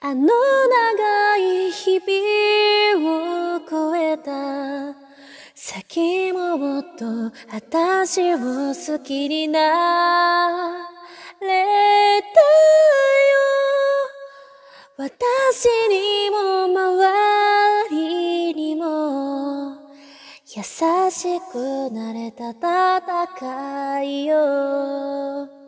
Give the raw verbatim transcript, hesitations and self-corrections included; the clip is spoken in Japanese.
あの長い日々を越えた先ももっと私を好きになれたよ。私にも周りにも優しくなれた戦いよ。